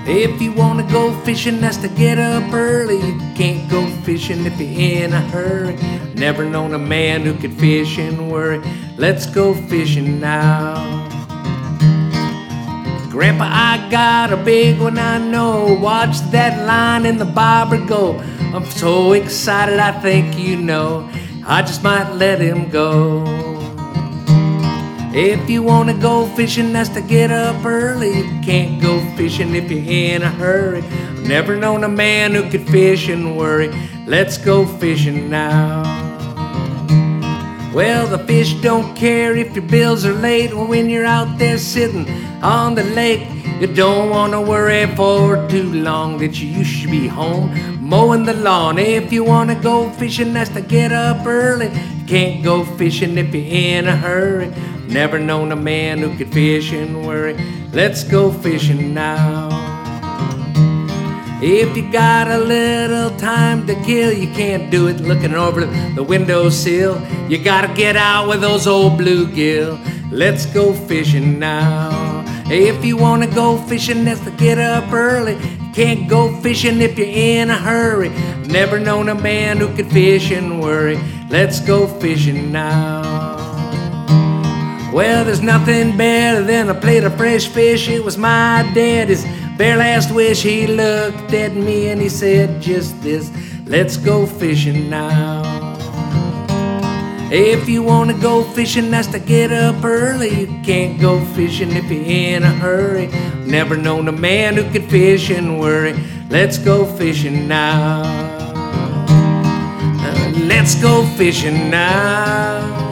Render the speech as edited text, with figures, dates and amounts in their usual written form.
If you wanna go fishing, that's to get up early. You can't go fishing if you're in a hurry. Never known a man who could fish and worry. Let's go fishing now. Grandpa, I got a big one, I know. Watch that line in the bobber go. I'm so excited, I think you know I just might let him go. If you wanna go fishing, that's to get up early. You can't go fishing if you're in a hurry. I've never known a man who could fish and worry. Let's go fishing now. Well, the fish don't care if your bills are late, or when you're out there sitting on the lake. You don't want to worry for too long that you should be home mowing the lawn. If you want to go fishing, that's to get up early. You can't go fishing if you're in a hurry. Never known a man who could fish and worry. Let's go fishing now. If you got a little time to kill, you can't do it looking over the windowsill. You gotta get out with those old bluegill. Let's go fishing now. If you wanna go fishing, that's to get up early. You can't go fishing if you're in a hurry. Never known a man who could fish and worry. Let's go fishing now. Well, there's nothing better than a plate of fresh fish. It was my daddy's very last wish. He looked at me and he said just this: let's go fishing now. If you wanna go fishing, that's to get up early. You can't go fishing if you're in a hurry. Never known a man who could fish and worry. Let's go fishing now. Let's go fishing now.